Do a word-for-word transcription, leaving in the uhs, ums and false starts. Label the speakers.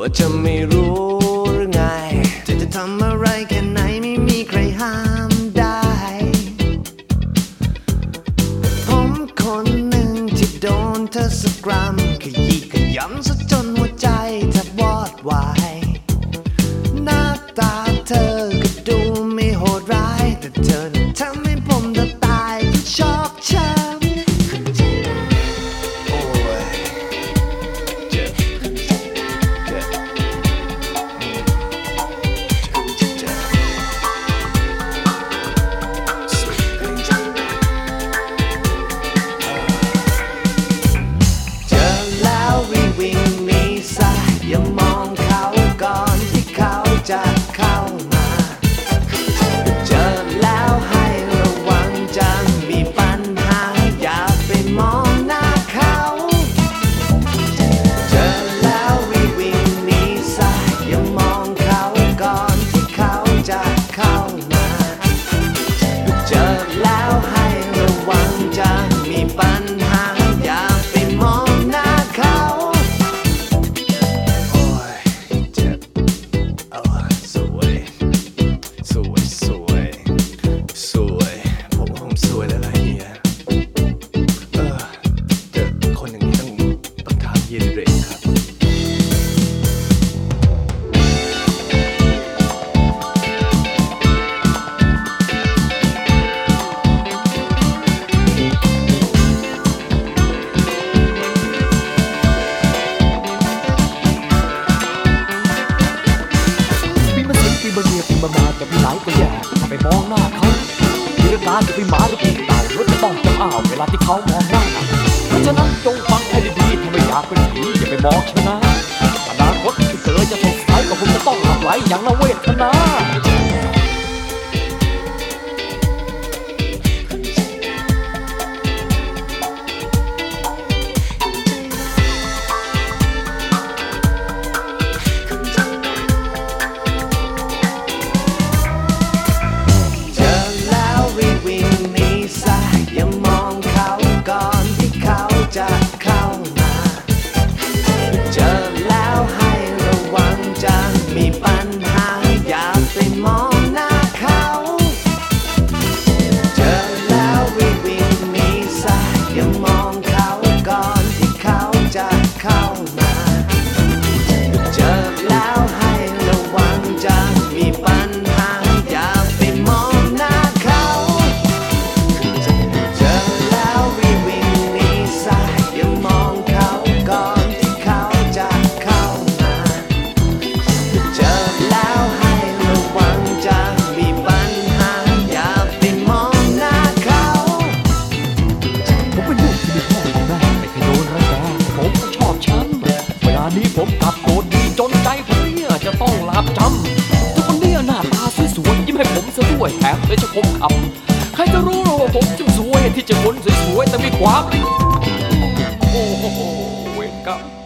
Speaker 1: ว่าจะไม่รู้หรือไงจะจะทำอะไรแค่ไหนไม่มีใครห้ามได้ผมคนหนึ่งที่โดนเธอสักกรัมขยี้ขยำซะจนหัวใจแทบวอดวายหน้าตาเธอก็ดูไม่โหดร้ายแต่เธอทำให้ผมจะตายที่ชอบช้ำจะเข้ามาเจอแล้วให้ระวังจะมีปัญหาอย่าไปมองหน้าเขาเจอแล้วรีบวิ่งหนีซะอย่ามองเขาก่อนที่เขาจะเข้ามาเจอแล้วให้ระวังจะมีปัญหาอย่าไปมองหน้าเขาโอ้ยเจ็บสวยสวยสวยสวยผมผมสวยแล้วล่ะเฮียเออเจอคนอย่างนี้ต้องต้องถามเฮียเรย์ครับ
Speaker 2: บางเมียปีมามาจะมีหลายก็แย่ถ้าไปมองหน้าเขามีตาจะไปหมาหรือปีเต่ารถจะต้องจำอ้าวเวลาที่เขามองหน้าเพราะฉะนั้นจงฟังให้ดีๆถ้าไม่อยากเป็นผีอย่าไปมองเชนะอนาคตที่เธอจะสดใสก็คงจะต้องหลับไหลอย่างน่าเวทนา
Speaker 1: จะเข้ามาเจอแล้วให้ระวังจะมีปัญหาอย่าไปมองหน้าเขาเจอแล้วรีบวิ่งหนีซะอย่ามองเขาก่อนที่เขาจะเข้ามาเจอแล้วให้ระวังจะมีปัญหาอย่าไปมองหน้าเขาเจอแล้วรีบวิ่งหนีซะมองเขาก่อนที่เขาจะเข้ามาเจอแล้วให้ระวังจะมีปัญหาอย่าไปมองหน้าเขา
Speaker 2: ผมเป็นลูกที่มีพ่อมีแม่ไม่เคยโดนรังแกผมก็ชอบช้ำเวลานี้ผมกลับโกรธดีจนใจผมเนี่ยจะต้องหลับจำทุกคนเนี่ยหน้าตาสวยๆยิ้มให้ผมซะด้วยแถมเลยจะผมขับใครจะรู้ว่าผมจึงสวยที่จะคนสวยๆแต่มีความโอ้โหเวรกรรม